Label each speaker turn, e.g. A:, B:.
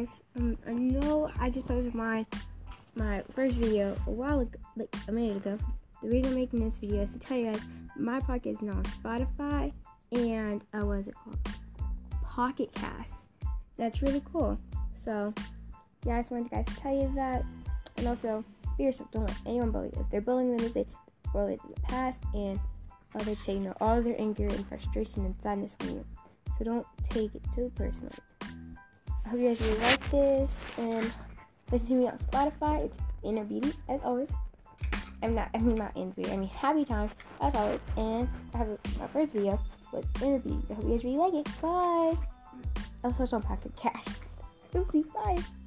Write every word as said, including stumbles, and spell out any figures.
A: guys. Um, I know I just posted my my first video a while ago, like a minute ago. The reason I'm making this video is to tell you guys my podcast is now on Spotify and uh, what is it called? Pocket Cast. That's really cool. So yeah, I just wanted guys to tell you that, and also be yourself. Don't let anyone bully you. If they're bullying them, say bullied in the past, and others say you know all of their anger and frustration and sadness from you. So don't take it too personally. I hope you guys really like this, and listen to me on Spotify. It's Inner Beauty, as always. I'm not, I mean not Inner Beauty, I mean Happy Time, as always. And I have my first video with Inner Beauty. I hope you guys really like it. Bye. Also, it's on Pocket Cash. Bye.